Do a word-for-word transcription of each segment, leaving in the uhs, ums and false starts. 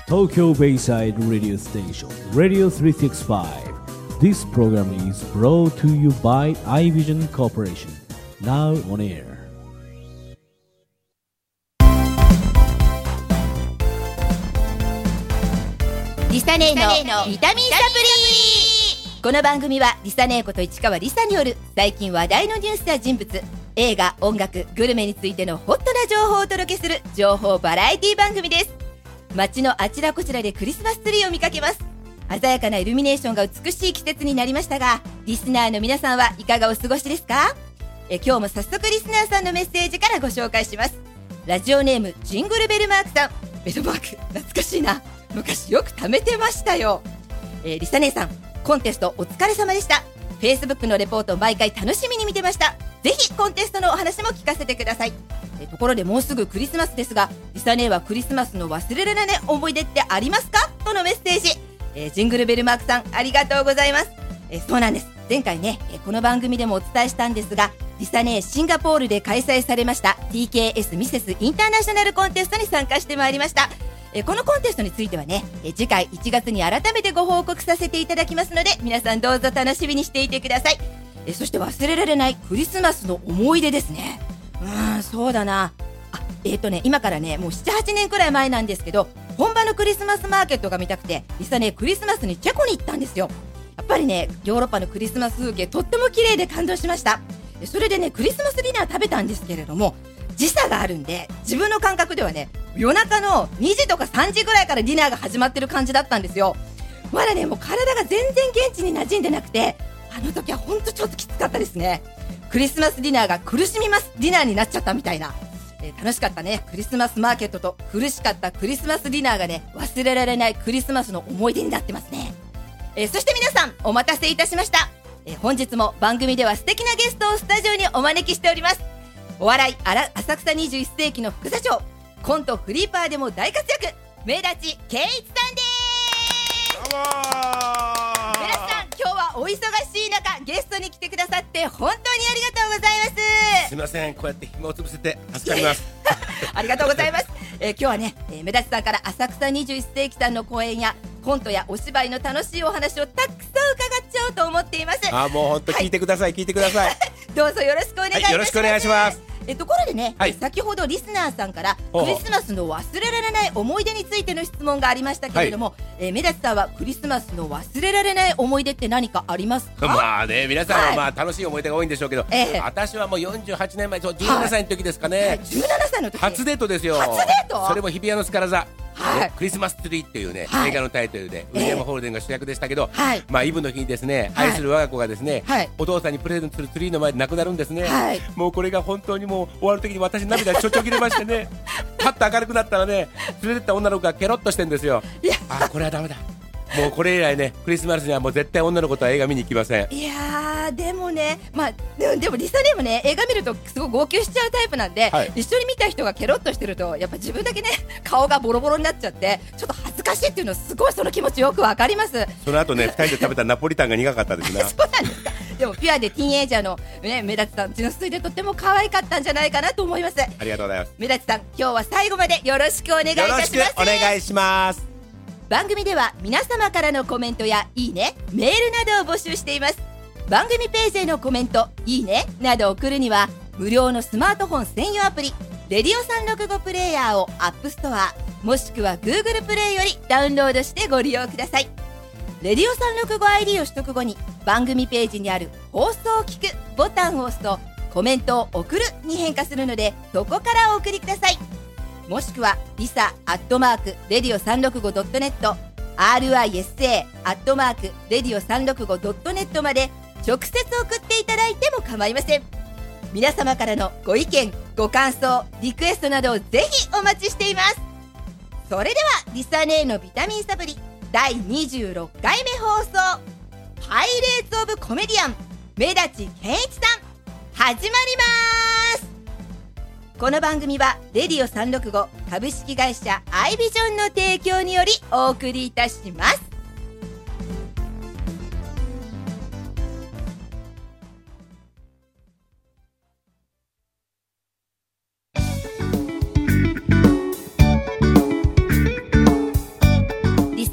Tokyo Bayside Radio Station Radio three sixty-five. This program is brought to you by iVision Corporation. Now on air. リサネーのビタミンサプリ。この番組はリサネーこと市川リサによる最近話題のニュースや人物、映画、音楽、グルメについてのホットな情報をお届けする情報バラエティ番組です。街のあちらこちらでクリスマスツリーを見かけます。鮮やかなイルミネーションが美しい季節になりましたが、リスナーの皆さんはいかがお過ごしですか？え今日も早速リスナーさんのメッセージからご紹介します。ラジオネームジングルベルマークさん。ベルマーク懐かしいな、昔よく貯めてましたよ。えー、リサ姉さん、コンテストお疲れ様でした。 Facebook のレポート毎回楽しみに見てました。ぜひコンテストのお話も聞かせてください。えー、ところでもうすぐクリスマスですが、リサ姉はクリスマスの忘れられない思い出ってありますか？とのメッセージ。えー、ジングルベルマークさんありがとうございます。えー、そうなんです、前回ね、えー、この番組でもお伝えしたんですが、リサ姉シンガポールで開催されました ティーケーエス ミセスインターナショナルコンテストに参加してまいりました。えこのコンテストについてはね、え次回いちがつに改めてご報告させていただきますので、皆さんどうぞ楽しみにしていてください。えそして忘れられないクリスマスの思い出ですね。うーんそうだなあえっ、ー、とね今からねもう ななはちねんくらい前なんですけど、本場のクリスマスマーケットが見たくて、リサねクリスマスにチェコに行ったんですよ。やっぱりねヨーロッパのクリスマス風景とっても綺麗で感動しました。それでねクリスマスディナー食べたんですけれども、時差があるんで自分の感覚ではね夜中のにじとかさんじぐらいからディナーが始まってる感じだったんですよ。まだねもう体が全然現地に馴染んでなくて、あの時はほんとちょっときつかったですね。クリスマスディナーが苦しみますディナーになっちゃったみたいな、えー、楽しかったねクリスマスマーケットと苦しかったクリスマスディナーがね忘れられないクリスマスの思い出になってますね。えー、そして皆さんお待たせいたしました。えー、本日も番組では素敵なゲストをスタジオにお招きしております。お笑い浅草にじゅういっ世紀の副座長、コントフリーパーでも大活躍、目立ち健一さんです。 どうもー。 皆さん今日はお忙しい中ゲストに来てくださって本当にありがとうございます。 すいません、こうやって暇を潰せて助かりますありがとうございます。えー、今日はね、えー、目立ちさんから浅草にじゅういっ世紀さんの公演やコントやお芝居の楽しいお話をたくさん伺っちゃおうと思っています。 あもう本当聞いてください、はい、聞いてくださいどうぞよろしくお願いいたします。はい、 よろしくお願いします。 えところでね、 はい、 先ほどリスナーさんからクリスマスの忘れられない思い出についての質問がありましたけれども、はい、えー、目立さんはクリスマスの忘れられない思い出って何かありますか？ まあね、皆さんはまあ楽しい思い出が多いんでしょうけど、はい、私はもうよんじゅうはちねんまえ、そうじゅうななさいの時ですかね、はいはい、 じゅうななさいの時初デートですよ。 初デート？ それも日比谷のスカラ座、 はい、 クリスマスツリーっていうね、 はい、 映画のタイトルでウィリアム・ホールデンが主役でしたけど、 はい、 まあイブの日にですね、はい、愛する我が子がですね、はい、お父さんにプレゼントするツリーの前で亡くなるんですね、はい、もうこれが本当にもう終わる時に私涙ちょちょ切れましてねパッと明るくなったらね、連れてった女の子がケロッとしてるんですよ。あこれはダメだ、もうこれ以来ねクリスマスにはもう絶対女の子とは映画見に行きません。 いやーでもね、まあ、で, でもリサでもね映画見るとすごい号泣しちゃうタイプなんで、はい、一緒に見た人がケロッとしてるとやっぱ自分だけね顔がボロボロになっちゃってちょっと恥ずかしいっていうのすごいその気持ちよくわかります。 その後ねふたりで食べたナポリタンが苦かったですねそうなんですか。でもピュアでティーンエイジャーの、ね、目立さん純粋でとっても可愛かったんじゃないかなと思います。 ありがとうございます。 目立さん今日は最後までよろしくお願いいたします。 よろしくお願いします。 番組では皆様からのコメントやいいね、メールなどを募集しています。番組ページへのコメント、いいねなどを送るには無料のスマートフォン専用アプリレディオさんろくごプレイヤーをアップストアもしくは Google プレイよりダウンロードしてご利用ください。レディオさんろくご アイディー を取得後に番組ページにある放送を聞くボタンを押すとコメントを送るに変化するのでそこからお送りください。もしくはリサアットマークレディオさんろくごドットネット アールアイエスエー アットマークレディオさんろくごドットネットまで直接送っていただいても構いません。皆様からのご意見ご感想リクエストなどをぜひお待ちしています。それではリサネーのビタミンサプリだいにじゅうろっかいめ放送パイレーツオブコメディアン目立健一さん始まります。この番組はレディオさんろくご株式会社アイビジョンの提供によりお送りいたします。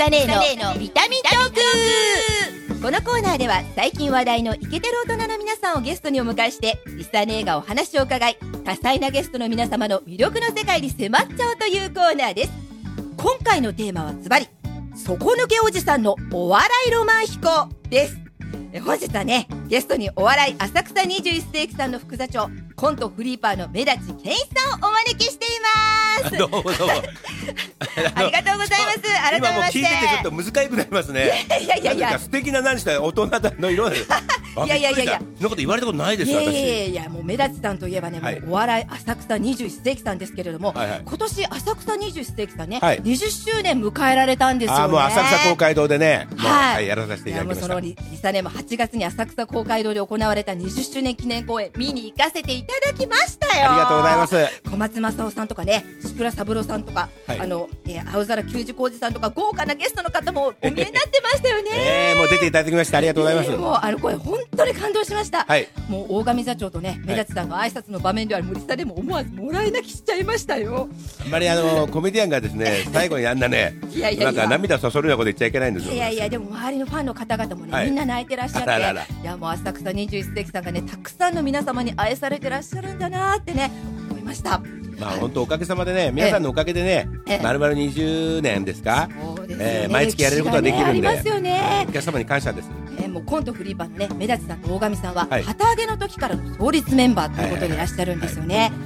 サネーのビタミントーク。このコーナーでは最近話題のイケてる大人の皆さんをゲストにお迎えしてリサネーがお話を伺い、多彩なゲストの皆様の魅力の世界に迫っちゃおうというコーナーです。今回のテーマはズバリ底抜けおじさんのお笑いロマン飛行です。本日はね、ゲストにお笑い浅草にじゅういっ世紀さんの副座長、コントフリーパーの目立健一さんをお招きしています。 どうもどうもありがとうございます。改めまして今もう聞いててちょっと難しくなりますね。 いやいやいやいや、 素敵な何した大人の色でいやいやいやいや、 そんなこと言われたことないですよ。 いやいやいや、もう目立さんといえばね、 はい、 もうお笑い浅草にじゅういっ世紀さんですけれども、 はいはい、 今年浅草にじゅういっ世紀さんね、 はい、 にじゅっしゅうねん迎えられたんですよね。 あ、もう浅草公会堂でね、もう、 はいはい、やらさせていただきました。 いや、もうそのリサネもはちがつに浅草公会堂で行われたにじゅっしゅうねん記念公演見に行かせていただきましたよ。 ありがとうございます。 小松政夫さんとかね、志倉三郎さんとか、はい、あの、えー、青空球児浩二さんとか豪華なゲストの方もお見えになってましたよね。 えー、もう出ていただきましてありがとうございます。 えー、もうあの声本当に感動しました。はい、もう大神座長とね、目立さんの挨拶の場面では森下でも思わずもらい泣きしちゃいましたよ。 あんまりあのコメディアンがですね最後にあんなねいやいやいや、なんか涙そそるようなこと言っちゃいけないんですよ。 いやいや、でも周りのファンの方々もね、はい、みんな泣いてらっしゃって、あららら、いやもう浅草にじゅういっ世紀さんがね、たくさんの皆様に愛されてらっしゃるんだなってね思いました。 まあ本当おかげさまでね、皆さんのおかげでね、まるまるにじゅうねんですか、そうですよね、えー、毎月やれることができるんで、ね、ありますよね、お客様に感謝です。 えー、もうコントフリーパーのね、目立さんと大神さんは、はい、旗揚げの時からの創立メンバーということでいらっしゃるんですよね。はいはいはい、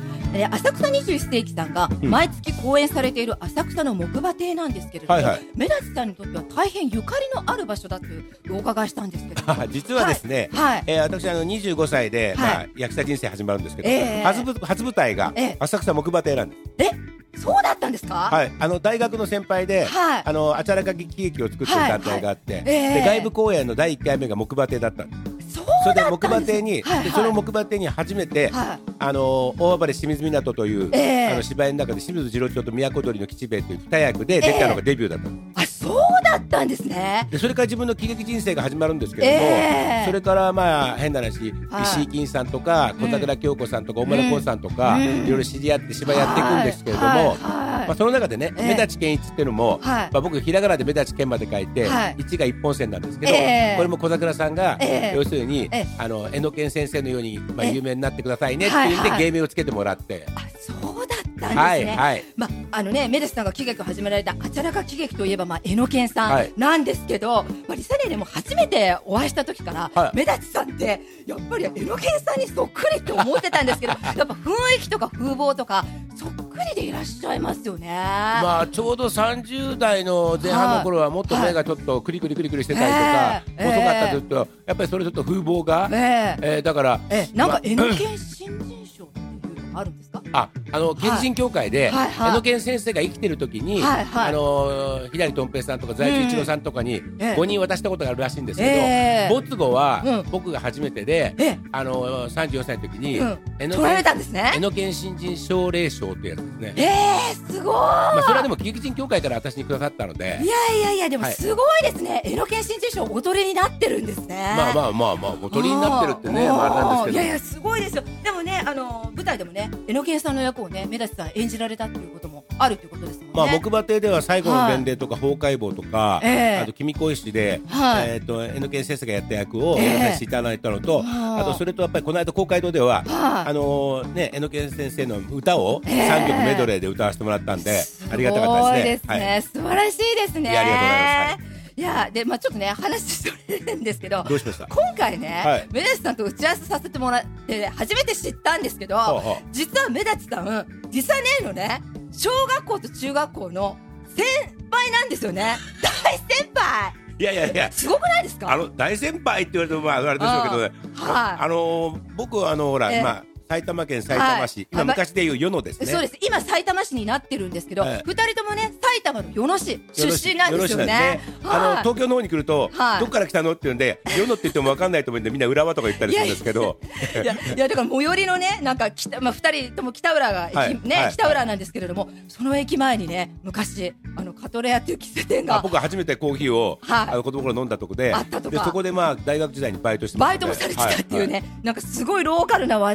浅草にじゅういっ世紀さんが毎月公演されている浅草の木馬亭なんですけれども、はいはい、目立さんにとっては大変ゆかりのある場所だというお伺いしたんですけど実はですね、はいはい、えー、私あのにじゅうごさいで、はい、まあ、役者人生始まるんですけど、えー、初, 初舞台が浅草木馬亭なんです。 えー、そうだったんですか。 はい、あの大学の先輩で、はい、あのあちゃらか喜劇を作っている団体があって、はいはい、えー、で外部公演のだいいっかいめが木馬亭だったんです。それで木馬亭に、はいはい、でその木馬亭に初めて、はい、あの大暴れ清水港という、えー、あの芝居の中で清水次郎長と都鳥の吉兵衛という二役で出たのがデビューだった、えー、 あ、そうだったんですね。 でそれから自分の喜劇人生が始まるんですけれども、えー、それからまあ変な話、はい、石井金さんとか小桜京子さんとか大村崑さんとか、うん、いろいろ知り合って芝居やっていくんですけれども、はいはいはい、まあ、その中でね、えー、目立健一っていうのも、はい、まあ、僕ひらがなで目立健まで書いて、はい、いちが一本線なんですけど、えー、これも小桜さんが、えー、要するに、えー、あの江野健先生のように、まあ、有名になってくださいねっていうんで芸名をつけてもらって、 あ、そうだったんですね。 はいはい、 まあ、あのね、メデスさんが喜劇を始められたあちゃらか喜劇といえば、まあ、江野健さんなんですけど、はい、まあ、リサネでも初めてお会いした時から、はい、メダチさんってやっぱり江野健さんにそっくりって思ってたんですけどやっぱ雰囲気とか風貌とかそっくりでいらっしゃいますよね。 まあ、ちょうどさんじゅうだいの前半の頃はもっと目がちょっとクリクリクリクリしてたりとか、えー、細かったと言うと、やっぱりそれちょっと風貌が、えーえー、だから、えー、 なんか江野健新人賞っていうのがあるんですか。 あ、あの健人協会で、はいはい、江野健先生が生きてる時に、はいはい、あのー、左とん平さんとか財津一郎さんとかにごにん渡したことがあるらしいんですけど、えー、没後は、うん、僕が初めてで、えー、あのー、さんじゅうよんさいの時に、うん、江野取られたんですね。 江野健新人奨励賞ってやつですね。 えー、すごい。まあ、それはでも喜劇人協会から私にくださったので。 いやいやいや、でもすごいですね、はい、江野健新人賞お取りになってるんですね。 まあまあまあまあお取りになってるってね、まあ、あれなんですけど。 いやいや、すごいですよ。でもね、あのー、舞台でもね、江野健さんの役をね、目立さん演じられたっていうこともあるということですもんね。 まあ、木馬亭では最後の伝令とか法解剖とか、えー、あと君恋師で、はい、えー、と江野健先生がやった役をやらせていただいたのと、えー、あとそれとやっぱりこの間公会堂では、あのーね、江野健先生の歌をさんきょくメドレーで歌わせてもらったんで、えー、ありがたかったですね。 すごいですね、はい、素晴らしいですね。 いや、ありがとうございます。はい、 いやで、まあ、ちょっとね話してるんですけど、 どうしました。 今回ね、はい、メダチさんと打ち合わせさせてもらって初めて知ったんですけど、はあはあ、実はメダチさんリサネーのね小学校と中学校の先輩なんですよね。大先輩。 いやいやいや、 すごくないですか。 あの大先輩って言われてもまああれでしょうけどね、あ、あのー、僕はあのほら、えー、まあ埼玉県さいたま市、はい、今昔でいう与野ですね。 そうです。今さいたま市になってるんですけど、はい、ふたりともね埼玉の与野市出身なんですよね。ね、 はい、あの東京の方に来ると、はい、どこから来たのって言うんで与野って言っても分かんないと思うんでみんな浦和とか言ったりするんですけど、 いやいやだから最寄りのねなんか北、まあ、ふたりとも北浦が駅、はい、ね、はい、北浦なんですけれども、はい、その駅前にね昔あのカトレアっていう喫茶店が、 僕は初めてコーヒーを、はい、あの子供の頃飲んだとこで、あったとかでそこでまあ大学時代にバイトしてました、 バイトもされてたっていうね、はい、なんかすごいローカルな話題でも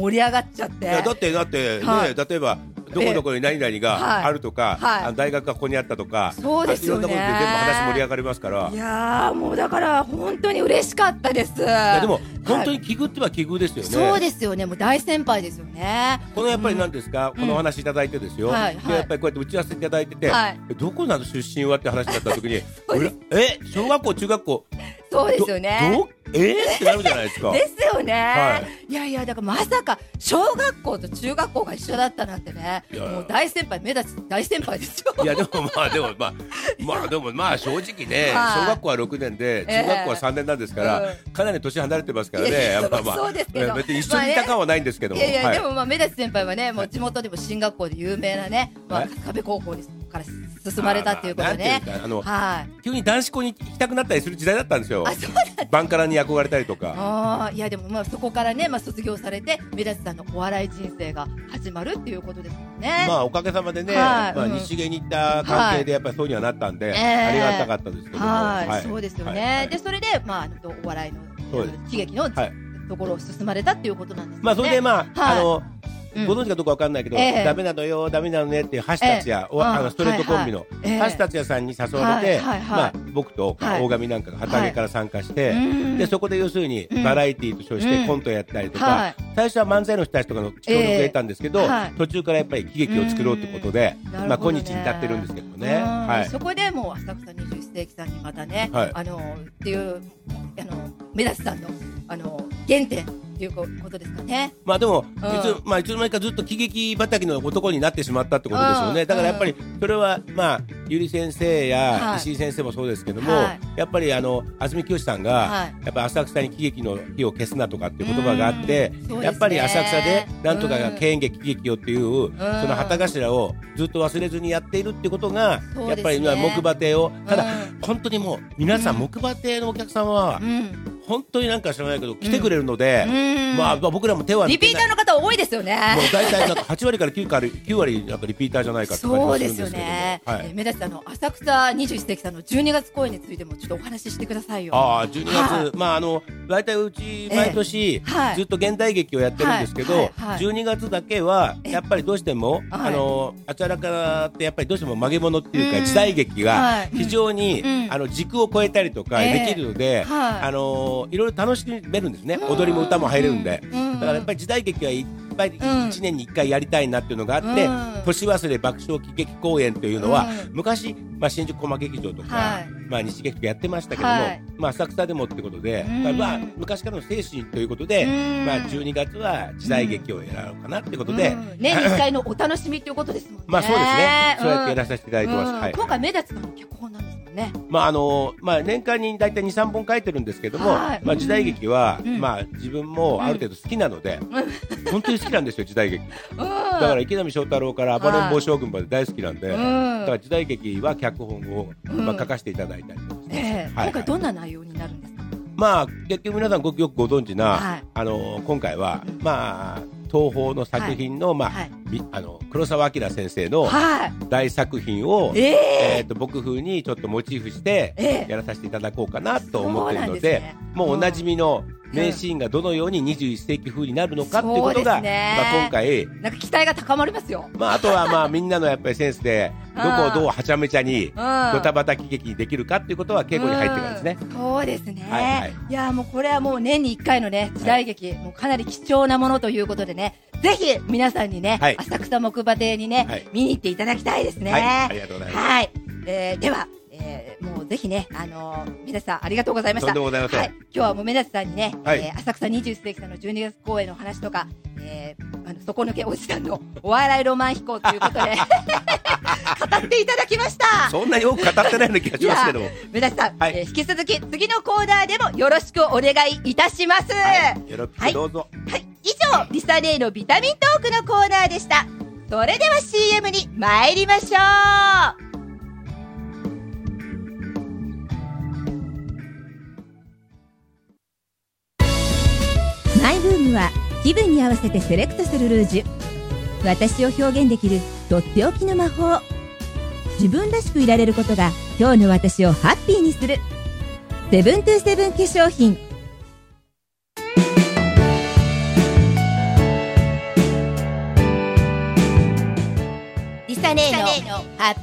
盛り上がっちゃって。いやだってだってね、はい、例えばどこどこに何々があるとか、はいはい、あの大学がここにあったとか、 そうですよね、 いろんなことで全部話盛り上がりますから。 いやーもうだから本当に嬉しかったです。いやでも本当に奇遇っては奇遇ですよね、 はい、そうですよね、もう大先輩ですよね。 このやっぱり何ですか、うん、このお話いただいてですよ、うんはいはい、でやっぱりこうやって打ち合わせいただいてて、はい、どこなの出身はって話だった時にえ小学校中学校そうですよね。 どえー、ってなるじゃないですか。 ですよね、はい、いやいやだからまさか小学校と中学校が一緒だったなんてね、もう大先輩目立つ大先輩ですよ。 いやでもまあでもまあまあでもまあ正直ね、はい、小学校はろくねんで中学校はさんねんなんですから、えー、かなり年離れてますからね。まあまあそうですけど、 別に一緒にいた感はないんですけども、 まあね、いやいや、 はい、 でもまあ目立つ先輩はね、もう地元でも進学校で有名なね、まあ壁高校から進まれたっていうことでね、 あの、はい、急に男子校に行きたくなったりする時代だったんですよ。 あ、そうだった。 バンカラに憧れたりとか。 あいやでもまあそこからね、まあ、卒業されて目立さんのお笑い人生が始まるっていうことですもんね。 まあおかげさまでね、はい、まあ、日芸に行った関係でやっぱりそうにはなったんで、はい、ありがたかったですけども、 はいはい、そうですよね、はい、でそれで、まあ、お笑いの喜劇の、はい、ところを進まれたっていうことなんですね。 まあそれでまあ、はい、あのご存知かどうかわかんないけど、えー、ダメなのよダメなのねっていう橋達也、えー、あのストレートコンビの、はいはい、橋達也さんに誘われて、はいはいはい、まあ、僕と大神なんかが旗揚げから参加して、はい、でそこで要するにバラエティーと称してコントやったりとか、はい、最初は漫才の人たちとかの協力を得たんですけど、えーはい、途中からやっぱり喜劇を作ろうってことで、まあ、今日に至ってるんですけどね、はい、 そこでもう浅草にじゅっ世紀さんにまたね、はい、あのっていうあの目立さんのあの原点ということですかね。 まあでも、うん、いつまあいつの間にかずっと喜劇畑の男になってしまったってことですよね。だからやっぱりそれはまあゆり先生や石井先生もそうですけども、はい、やっぱりあの安住清さんが、はい、やっぱ浅草に喜劇の火を消すなとかっていう言葉があって、ね、やっぱり浅草でなんとかが敬遠劇喜劇をっていう、その旗頭をずっと忘れずにやっているってことが、ね、やっぱり木馬亭をただ本当にもう皆さん木馬亭のお客さんは、うん本当になんか知らないけど来てくれるので、うんまあ、まあ僕らも手はリピーターの方多いですよね。 もう大体なんかはち割からきゅう割きゅう割なんかリピーターじゃないかって感じがするんですけども、そうですよね、はい、 えー、目立つあの浅草にじゅっ世紀さんのじゅうにがつ公演についてもちょっとお話ししてくださいよ。 ああじゅうにがつ、はい、まああの大体うち毎年、えーはい、ずっと現代劇をやってるんですけど、はいはいはい、じゅうにがつだけはやっぱりどうしても、あのあちらからってやっぱりどうしても曲げ物っていうか、うん、時代劇が非常に、うん、あの軸を超えたりとかできるので、えーはい、あのいろいろ楽しめるんですね。踊りも歌も入れるんで、うん、だからやっぱり時代劇はいっぱいいちねんにいっかいやりたいなっていうのがあって、うん、年忘れ爆笑喜劇公演というのは、うん、昔、まあ、新宿コマ劇場とか、はい、まあ、西劇とかやってましたけども、はい、まあ、浅草でもってことで、うんまあ、昔からの精神ということで、うんまあ、じゅうにがつは時代劇をやろうかなってことで、うん、 年にいっかいのお楽しみということですもんね。 まあそうですね、そうやってやらさせていただいてます、 うんはい、今回目立つのも脚本なんですもんね。 まああのまあ、年間に大体にさんぼん書いてるんですけども、はいまあ、時代劇は、うんまあ、自分もある程度好きなので、うん、本当に好きなんですよ時代劇、うん、だから池波正太郎から暴れん坊将軍まで大好きなんで、うん、だから時代劇は脚本を、まあ、書かせていただいたりとか、 えーはい、今回どんな内容になるんですか。 まあ結局皆さんごよくご存知な、はい、あの今回は、うん、まあ東宝の作品の、はいまあはい、あの黒澤明先生の大作品を、はい、えーえー、と僕風にちょっとモチーフしてやらさせていただこうかなと思っているので、えー、もうおなじみの名シーンがどのようににじゅういっ世紀風になるのかっていうことが、ねまあ、今回なんか期待が高まりますよ、 まあ、あとはまあみんなのやっぱりセンスでどこをどうはちゃめちゃにドタバタ喜劇にできるかっていうことは稽古に入ってるんですね。 そうですね、はいはい、いやもうこれはもう年にいっかいのね時代劇、はい、もうかなり貴重なものということでね、ぜひ皆さんにね、はい、浅草木馬亭にね、はい、見に行っていただきたいですね、 はい、ありがとうございます、 はいえー、ではえー、もうぜひね、あのー、目立さんありがとうございました。 とんでもございません、はい、 今日はもう目立さんにね、 はいえー、浅草にじゅっ世紀さんのじゅうにがつ公演の話とか、えー、あの底抜けおじさんのお笑いロマン飛行ということで語っていただきました。 そんなに多く語ってないような気がしますけども目立さん、はいえー、引き続き次のコーナーでもよろしくお願いいたします、 はい、よろしくどうぞ、 はいはい、以上リサネーのビタミントークのコーナーでした。それでは シーエム に参りましょう。マイブームは気分に合わせてセレクトするルージュ。私を表現できるとっておきの魔法。自分らしくいられることが今日の私をハッピーにする。セブントゥーセブン化粧品。 リサネーのハッピーサプリメン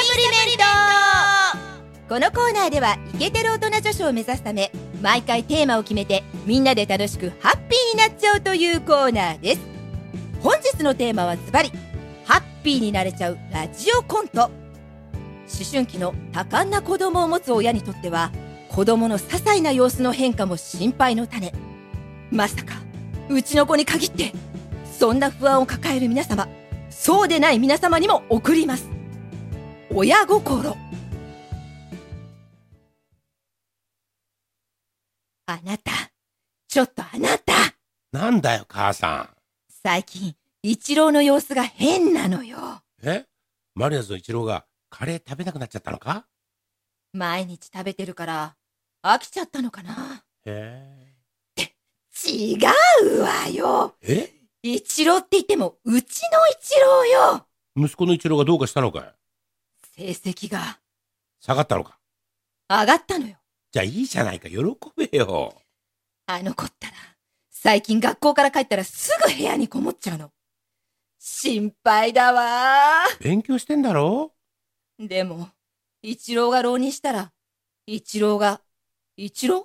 ト。このコーナーではイケてる大人女子を目指すため、毎回テーマを決めてみんなで楽しくハッピーになっちゃうというコーナーです。本日のテーマはズバリハッピーになれちゃうラジオコント。思春期の多感な子供を持つ親にとっては、子供の些細な様子の変化も心配の種。まさかうちの子に限ってそんな不安を抱える皆様、そうでない皆様にも送ります。親心。あなた、ちょっとあなた。 なんだよ母さん。 最近一郎の様子が変なのよ。 え、マリアーズの一郎がカレー食べなくなっちゃったのか？ 毎日食べてるから飽きちゃったのかな。 へえ。違うわよ。 え？ 一郎って言ってもうちの一郎よ。 息子の一郎がどうかしたのかい？ 成績が下がったのか？ 上がったのよ。 じゃあいいじゃないか、喜べよ。 あの子ったら最近学校から帰ったらすぐ部屋にこもっちゃうの。心配だわ。 勉強してんだろ？ でも一郎が浪人したら一郎が一郎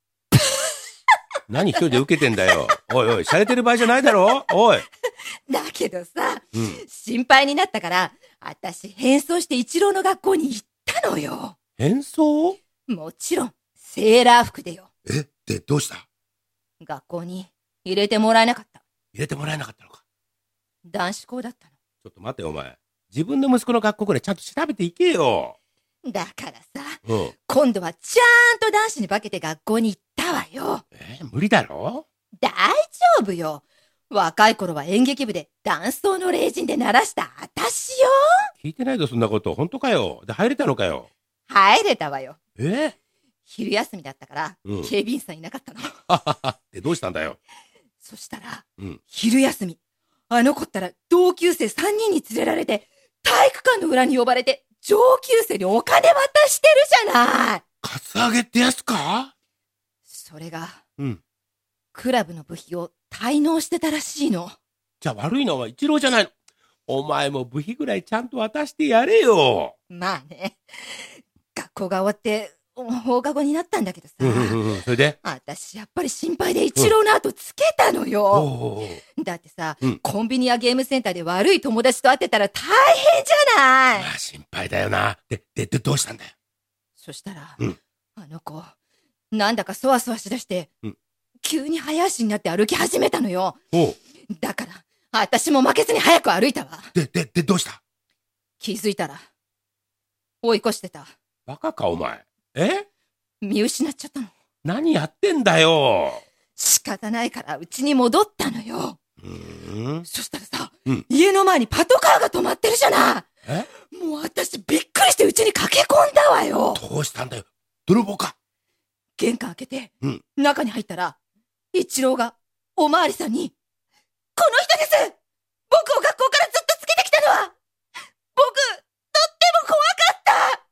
何一人で受けてんだよ。おいおい、洒落てる場合じゃないだろ。おい。 だけどさ、 うん、 心配になったから私変装して一郎の学校に行ったのよ。 変装？ もちろんセーラー服でよ。 え、でどうした？ 学校に入れてもらえなかった。 入れてもらえなかったのか？ 男子校だったの。 ちょっと待ってお前、自分の息子の学校くらいちゃんと調べていけよ。 だからさ、 うん、 今度はちゃんと男子に化けて学校に行ったわよ。 えー、無理だろ？ 大丈夫よ。若い頃は演劇部で男装の霊人で鳴らした私よ。 聞いてないぞそんなこと。本当かよ？で入れたのかよ？ 入れたわよ。 え？ 昼休みだったから、うん、警備員さんいなかったの。 でどうしたんだよ？ そしたら、 うん、 昼休みあの子ったら同級生さんにんに連れられて体育館の裏に呼ばれて上級生にお金渡してるじゃない。 カツアゲってやつか？ それが、 うん、 クラブの部費を滞納してたらしいの。 じゃあ悪いのは一郎じゃないの？お前も部費ぐらいちゃんと渡してやれよ。 まあね、学校が終わって放課後になったんだけどさ、 うんうんうん、それで私やっぱり心配で一郎の後つけたのよ、 うん、おうおうだってさ、 うん、 コンビニやゲームセンターで悪い友達と会ってたら大変じゃない。 まあ心配だよな。で、で、でどうしたんだよ？ そしたら、 うん、 あの子なんだかそわそわしだして、 うん、 急に早足になって歩き始めたのよ。 おう。 だから私も負けずに早く歩いたわ。 で、で、でどうした？ 気づいたら追い越してた。 バカかお前。え？ 見失っちゃったの。 何やってんだよ。 仕方ないからうちに戻ったのよ。 うーん。 そしたらさ、 うん、 家の前にパトカーが止まってるじゃない。 え？ もう私びっくりしてうちに駆け込んだわよ。 どうしたんだよ？泥棒か？ 玄関開けて、 うん、 中に入ったら一郎がおまわりさんに、この人です、僕を学校からずっとつけてきたのは、僕とっても怖かった、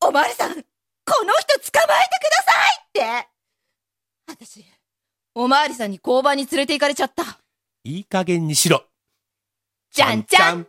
おまわりさんこの人捕まえてくださいって。私おまわりさんに交番に連れて行かれちゃった。 いい加減にしろ。 じゃんじゃん。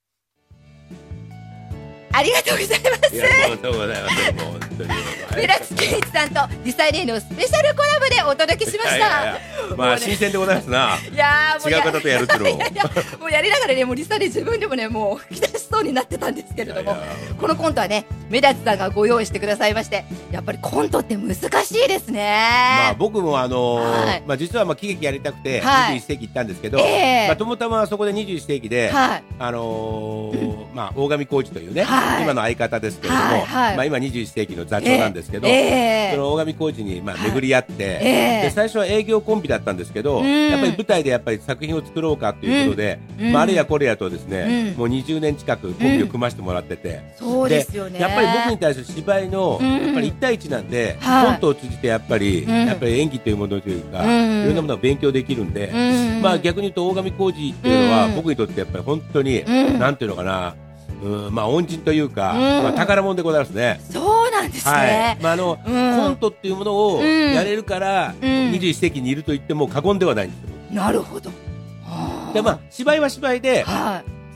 ありがとうございます。 いや、ありがとうございます。もう本当に村津健一さんとリサイレイのスペシャルコラボでお届けしました。いやいやいや、まあ、ね、新鮮でございますな。 いやもう違う方とやるっていうのもいやいやもうやりながらね、もうリサレイ自分でもね、もう吹き出しそうになってたんですけれども、いやいやこのコントはね、目立さんがご用意してくださいまして、やっぱりコントって難しいですね。 まあ僕もあのーはい、 まあ実はまあ喜劇やりたくてはい、 にじゅういっ世紀行ったんですけど、 えーまあたまたまそこでにじゅういっ世紀で、はい、あのー、まあ大神浩二というね、はい、今の相方ですけれども、はいはい、まあ今にじゅういっ世紀の座長なんですけど、えー、その大神浩二にまあ巡り合って、はい、で最初は営業コンビだったんですけど、うん、やっぱり舞台でやっぱり作品を作ろうかということで、うんまあ、あれやこれやとですね、うん、もうにじゅうねん近くコンビを組ませてもらってて、 うん、そうですよね。 やっぱり僕に対する芝居の、うん、やっぱりいち対いちなんで、はい、コントを通じてやっぱり、うん、やっぱり演技というものというか、うん、いろんなものを勉強できるんで、うん、まあ逆に言うと大神浩二っていうのは、うん、僕にとってやっぱり本当に、うん、なんていうのかな、うん、まあ恩人というか、うんまあ、宝物でございますね。 そうなんですね。 はい、まああの、うん、コントっていうものをやれるから、うん、にじゅういっ世紀にいると言っても過言ではないんですよ。 なるほど。 でまあ芝居は芝居で、 は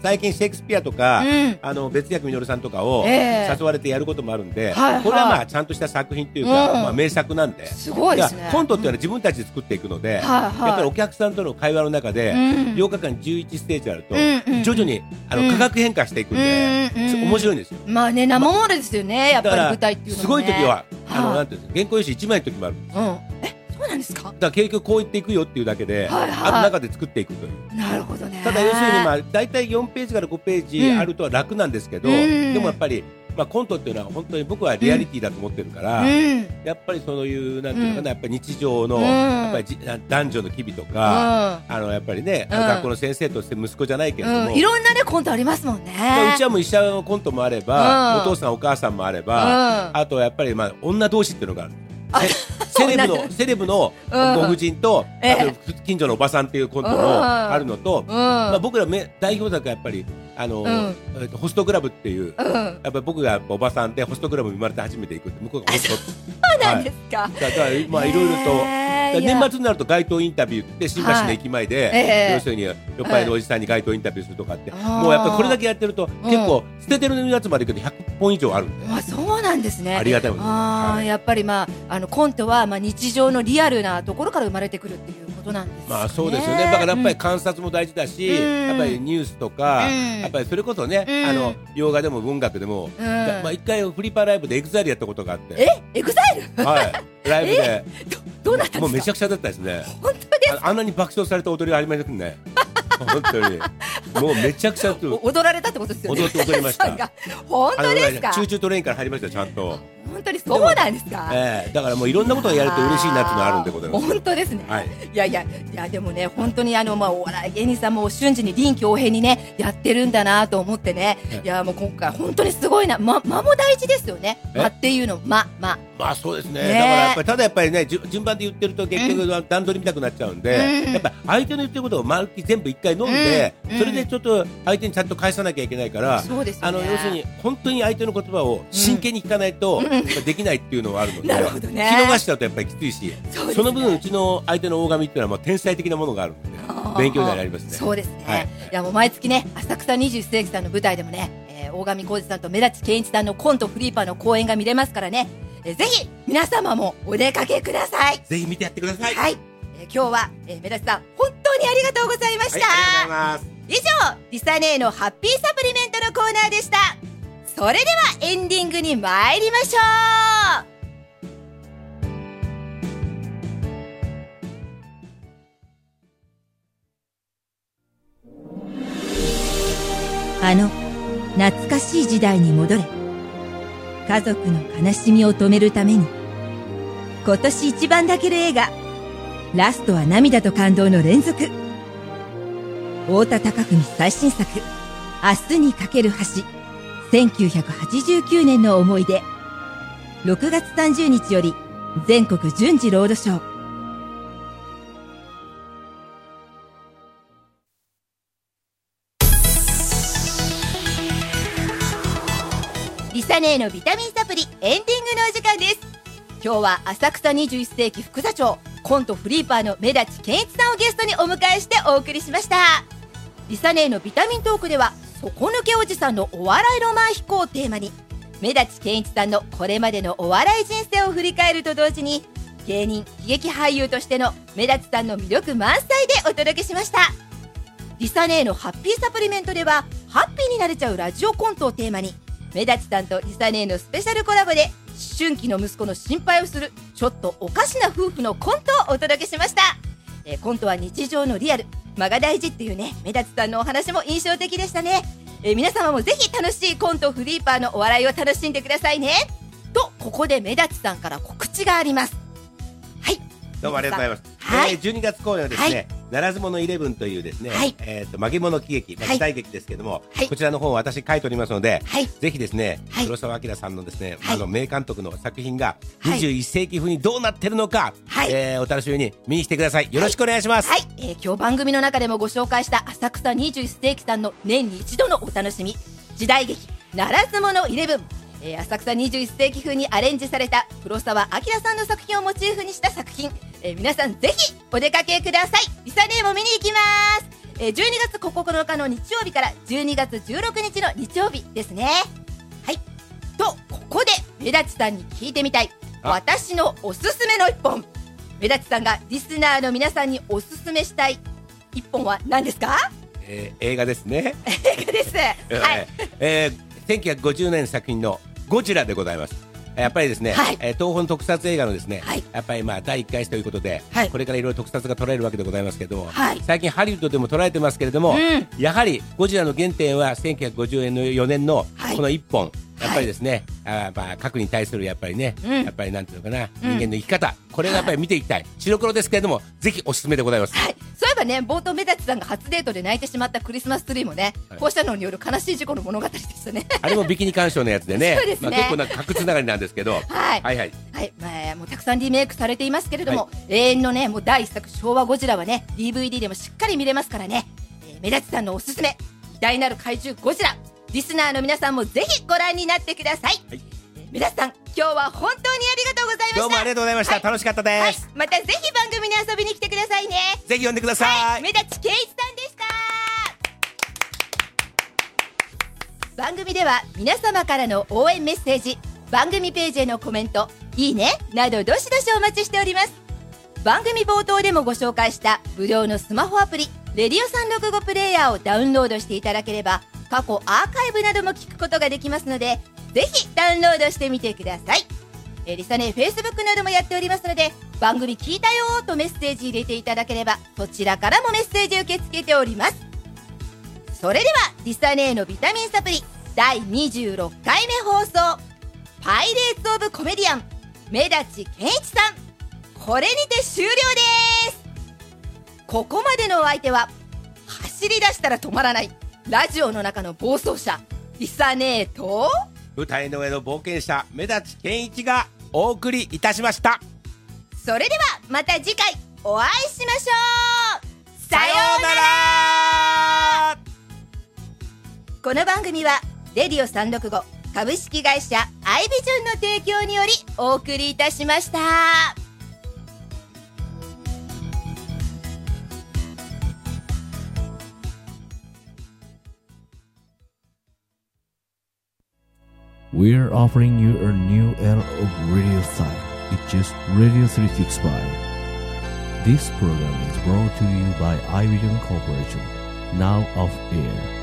最近シェイクスピアとか、うん、あの別役みのるさんとかを誘われてやることもあるんで、えー、これはまあちゃんとした作品っていうか、うん、まあ、名作なんで、 すごいですね。 コントっていうのは自分たちで作っていくので、うん、やっぱりお客さんとの会話の中で、うん、ようかかんじゅういちステージあると、うん、徐々にあの、うん、化学変化していくんで、うん、面白いんですよ。 まあね、生ものですよね、やっぱり舞台っていうのは、ね、 すごい時はあのなんていうんですか、原稿用紙いちまいの時もあるんですよ、うん、 えそうなんですか。だから結局こう言っていくよっていうだけで、はいはい、あと中で作っていくという。 なるほどね。ただ要するにまあだいたいよんページからごページあると楽なんですけど、うん、でもやっぱりまあ、コントっていうのは本当に僕はリアリティだと思ってるから、うん、やっぱりそういうなんていうのかな、やっぱり日常の、うん、やっぱりじ男女の機微とか、うん、あのやっぱりね、うん、学校の先生として息子じゃないけれども、 うん、いろんなねコントありますもんね。 うちはもう医者のコントもあれば、うん、お父さんお母さんもあれば、うん、あとやっぱりまあ女同士っていうのがある。セレブのセレブのご婦人と、うん、あと近所のおばさんっていうコントもあるのと、うんまあ、僕らめ代表作はやっぱりあの、うん、ホストクラブっていう、うん、やっぱり僕がおばさんでホストクラブに生まれて初めて行くって向こうがホストそうなんですか、はい、 だからまあいろいろと年末になると街頭インタビューって新橋の駅前で、はい、要するに酔っ払いのおじさんに街頭インタビューするとかって、はい、もうやっぱりこれだけやってると結構捨ててるやつまで行くとひゃっぽん以上あるんで、 あそうなんですね。 ありがたいことです。 あ、はい、やっぱりまああのコントはまあ日常のリアルなところから生まれてくるっていうことなんですね。 まあそうですよね。だからやっぱり観察も大事だし、うん、やっぱりニュースとか、うん、やっぱりそれこそね、うん、あの洋画でも文学でも、うん、まあ一回フリーパーライブでエグザイルやったことがあって。 えエグザイルはいライブでど, どうなったんですか。 もうめちゃくちゃだったですね。 本当ですか。 あ, あんなに爆笑された踊りがありませんね本当にもうめちゃくちゃ踊られたってことですよね。 踊って踊りました本当ですか。 チューチュートレインから入りましたちゃんと。 本当にそうなんですか。 えー、だからもういろんなことをやると嬉しいなっていうのがあるんでございます。 本当ですね、 はい、 いやいやいやでもね本当にあの、まあ、お笑い芸人さんも瞬時に臨機応変にねやってるんだなと思ってね、いやもう今回本当にすごいな、ま、間も大事ですよね。間っていうの間間まあそうですね、ねだからやっぱりただやっぱりね順番で言ってると結局段取り見たくなっちゃうんで、うん、やっぱ相手の言ってることをまるっきり全部一回飲んで、うん、それでちょっと相手にちゃんと返さなきゃいけないから、そうですね、あの要するに本当に相手の言葉を真剣に聞かないと、うん、できないっていうのはあるので、なるほどね、聞き逃しちゃうとやっぱりきついし、 そ,、ね、その分うちの相手の大神っていうのはもう天才的なものがあるので勉強になりますね。 そうですね、はい、いやもう毎月ね浅草にじゅっ世紀さんの舞台でもね、えー、大神浩二さんと目立健一さんのコントフリーパーの公演が見れますからね、えー、ぜひ皆様もお出かけください。 ぜひ見てやってください。 はい、えー、今日は、えー、目立さん本当にありがとうございました、 はい、ありがとうございます。 以上リサネーのハッピーサプリメントのコーナーでした。それではエンディングに参りましょう。あの懐かしい時代に戻れ。家族の悲しみを止めるために今年一番泣ける映画、ラストは涙と感動の連続。太田貴文最新作明日にかける橋、せんきゅうひゃくはちじゅうきゅうねんの思い出。ろくがつさんじゅうにちより全国順次ロードショー。リサネーのビタミンサプリエンディングのお時間です。今日は浅草にじゅういっ世紀副座長コントフリーパーの目立健一さんをゲストにお迎えしてお送りしました。リサネーのビタミントークでは底抜けおじさんのお笑いロマン飛行をテーマに目立健一さんのこれまでのお笑い人生を振り返ると同時に芸人喜劇俳優としての目立さんの魅力満載でお届けしました。リサネーのハッピーサプリメントではハッピーになれちゃうラジオコントをテーマに目立さんとリサネーのスペシャルコラボで思春期の息子の心配をするちょっとおかしな夫婦のコントをお届けしました。えー、コントは日常のリアル、間が大事っていうね目立さんのお話も印象的でしたね。えー、皆様もぜひ楽しいコントフリーパーのお笑いを楽しんでくださいね。とここで目立さんから告知があります。はい、 どうもありがとうございます。 はい、 えー、じゅうにがつ公演はですね、はい、ならず者イレブンというですね、はい、えーと曲げ物喜劇、時代劇ですけども、はい、こちらの方を私書いておりますので、はい、ぜひですね、はい、黒澤明さんのですね、はい、あの名監督の作品がにじゅういっ世紀風にどうなってるのか、はい、えー、お楽しみに見に来てください。よろしくお願いします。 はい、はい、えー、今日番組の中でもご紹介した浅草にじゅういっ世紀さんの年に一度のお楽しみ、時代劇ならず者イレブン、えー、浅草にじゅういっ世紀風にアレンジされた黒澤明さんの作品をモチーフにした作品、えー、皆さんぜひお出かけください。リサネーも見に行きます。 えー、じゅうにがつここのかの日曜日からじゅうにがつじゅうろくにちの日曜日ですね。はい。とここで目立さんに聞いてみたい私のおすすめの一本、目立さんがリスナーの皆さんにおすすめしたい一本は何ですか？ えー、映画ですね。 映画です。はい。 えー、せんきゅうひゃくごじゅうねん作品のゴジラでございます。やっぱりですね、はい、えー、東宝特撮映画のですね、はい、やっぱりまあだいいっかいということで、はい、これからいろいろ特撮が捉えるわけでございますけども、はい、最近ハリウッドでも捉えてますけれども、うん、やはりゴジラの原点はせんきゅうひゃくごじゅうよねんのこのいっぽん、はい、やっぱりですね、はい、あまあ核に対するやっぱりね、うん、やっぱりなんていうのかな、うん、人間の生き方、これがやっぱり見ていきたい、白黒ですけれどもぜひおすすめでございます。 はい、そういえばね、冒頭目立さんが初デートで泣いてしまったクリスマスツリーもね、はい、こうしたのによる悲しい事故の物語でしたね。 あれもビキニ鑑賞のやつでね、 そうですね、 まあ、結構な核つながりなんですけど、 はい、はいはいはい、まあ、もうたくさんリメイクされていますけれども、はい、永遠のねもうだいいっさく昭和ゴジラはね ディーブイディー でもしっかり見れますからね、えー、目立さんのおすすめ偉大なる怪獣ゴジラ、リスナーの皆さんもぜひご覧になってください。はい、目立さん、今日は本当にありがとうございました。 どうもありがとうございました。はい、楽しかったです。 はい、またぜひ番組に遊びに来てくださいね。 ぜひ呼んでください。はい、 目立圭一さんでした。番組では皆様からの応援メッセージ、番組ページへのコメント、いいねなどどしどしお待ちしております。番組冒頭でもご紹介した無料のスマホアプリレディオさんろくごプレイヤーをダウンロードしていただければ過去アーカイブなども聞くことができますので、ぜひダウンロードしてみてください。えー、リサネフェイスブックなどもやっておりますので、番組聞いたよーとメッセージ入れていただければそちらからもメッセージ受け付けております。それではリサネのビタミンサプリだいにじゅうろっかいめ放送、パイレーツオブコメディアン目立健一さん、これにて終了です。ここまでのお相手は走り出したら止まらないラジオの中の暴走車リサネと舞台の上の冒険者目立健一がお送りいたしました。 それではまた次回お会いしましょう。 さようなら。 この番組はレディオさんろくご株式会社アイビジョンの提供によりお送りいたしました。 We're offering you a new era of radio style. It's just Radio three sixty-five. This program is brought to you by iVision Corporation. Now off air.